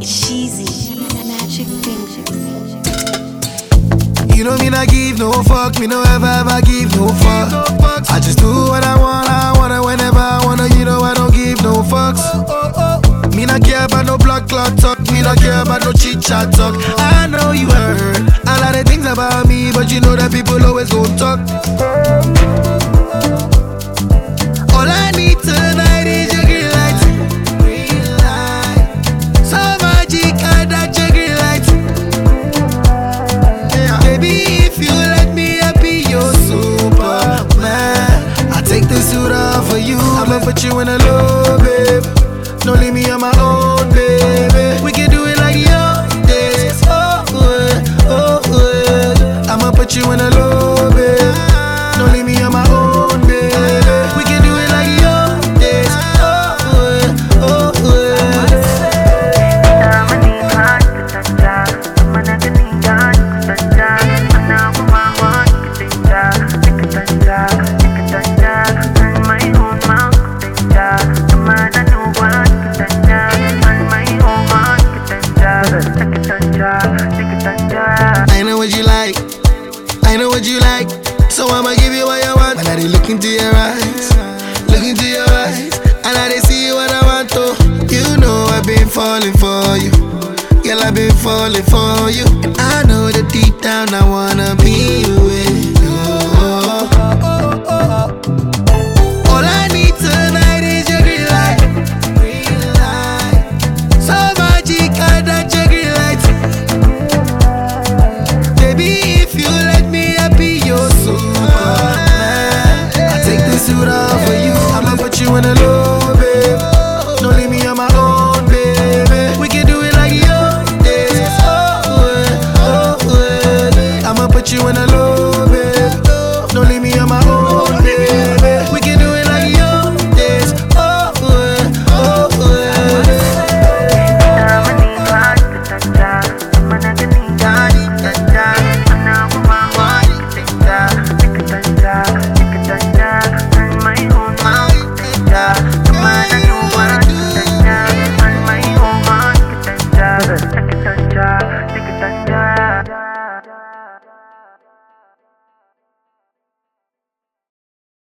Sheezy, magic fingers. You know me not give no fuck, me no ever give no fuck. I just do what I wanna whenever I wanna. You know I don't give no fucks. Me not care about no blood clot talk, me not care about no chit chat talk. I know you heard a lot of things about me, but you know that people always gon' talk. All I need tonight is your green light. So magic, that your green light. Yeah. Baby, if you let me, I'll be your Superman. I take the suit off for you. I'ma put you in a low, babe. Don't leave me on my own, baby. We can do it like young days. I'ma put you in a low, babe. Don't leave me on my own, baby. We can do it like young days. I know what you like, I know what you like, so I'ma give you what you want. And I dey look into your eyes, look into your eyes, and I dey see what I want to. You know I've been falling for you, girl, I've been falling for you, and I know that deep down I wanna be with